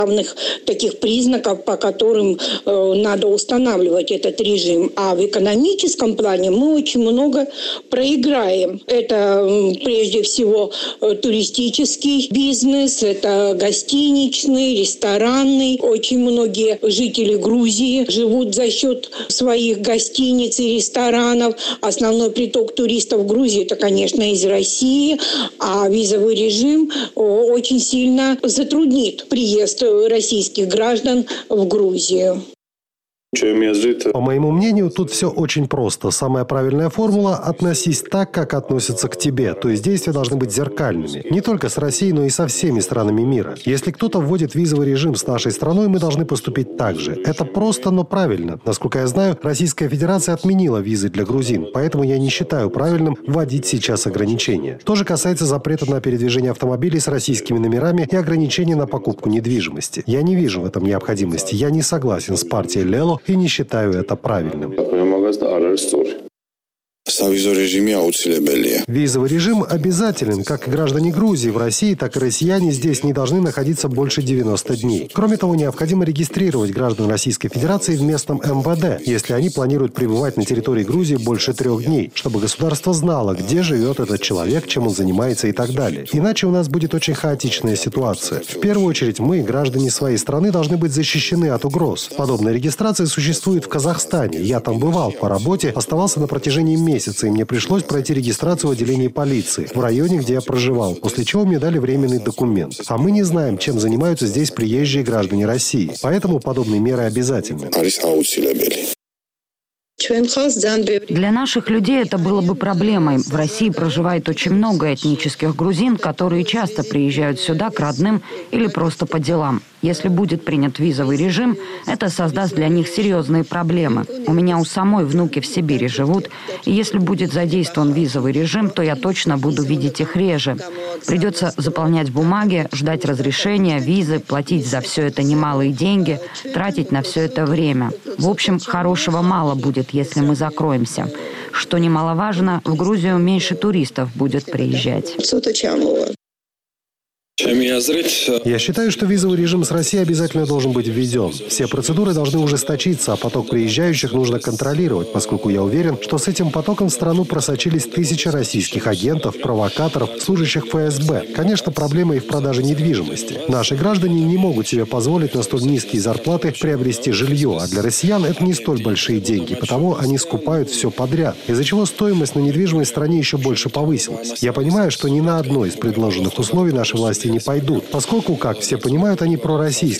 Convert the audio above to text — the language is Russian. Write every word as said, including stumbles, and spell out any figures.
главных таких признаков, по которым э, надо устанавливать этот режим. А в экономическом плане мы очень много проиграем. Это э, прежде всего э, туристический бизнес, это гостиничный, ресторанный. Очень многие жители Грузии живут за счет своих гостиниц и ресторанов. Основной приток туристов в Грузии – это, конечно, из России, а визовый режим очень сильно затруднит приезд российских граждан в Грузию. По моему мнению, тут все очень просто. Самая правильная формула – относись так, как относятся к тебе. То есть действия должны быть зеркальными. Не только с Россией, но и со всеми странами мира. Если кто-то вводит визовый режим с нашей страной, мы должны поступить так же. Это просто, но правильно. Насколько я знаю, Российская Федерация отменила визы для грузин, поэтому я не считаю правильным вводить сейчас ограничения. То же касается запрета на передвижение автомобилей с российскими номерами и ограничений на покупку недвижимости. Я не вижу в этом необходимости. Я не согласен с партией Лело и не считаю это правильным. Визовый режим обязателен. Как и граждане Грузии в России, так и россияне здесь не должны находиться больше девяноста дней. Кроме того, необходимо регистрировать граждан Российской Федерации в местном эм вэ дэ, если они планируют пребывать на территории Грузии больше трех дней, чтобы государство знало, где живет этот человек, чем он занимается и так далее. Иначе у нас будет очень хаотичная ситуация. В первую очередь, мы, граждане своей страны, должны быть защищены от угроз. Подобная регистрация существует в Казахстане. Я там бывал по работе, оставался на протяжении месяца. И мне пришлось пройти регистрацию в отделении полиции в районе, где я проживал, после чего мне дали временный документ. А мы не знаем, чем занимаются здесь приезжие граждане России. Поэтому подобные меры обязательны. Для наших людей это было бы проблемой. В России проживает очень много этнических грузин, которые часто приезжают сюда к родным или просто по делам. Если будет принят визовый режим, это создаст для них серьезные проблемы. У меня у самой внуки в Сибири живут, и если будет задействован визовый режим, то я точно буду видеть их реже. Придется заполнять бумаги, ждать разрешения, визы, платить за все это немалые деньги, тратить на все это время. В общем, хорошего мало будет, если мы закроемся. Что немаловажно, в Грузию меньше туристов будет приезжать. Я считаю, что визовый режим с Россией обязательно должен быть введен. Все процедуры должны ужесточиться, а поток приезжающих нужно контролировать, поскольку я уверен, что с этим потоком в страну просочились тысячи российских агентов, провокаторов, служащих эф эс бэ. Конечно, проблема и в продаже недвижимости. Наши граждане не могут себе позволить на столь низкие зарплаты приобрести жилье, а для россиян это не столь большие деньги, потому они скупают все подряд, из-за чего стоимость на недвижимость в стране еще больше повысилась. Я понимаю, что ни на одно из предложенных условий наши власти не пойдут, поскольку, как все понимают, они пророссийские.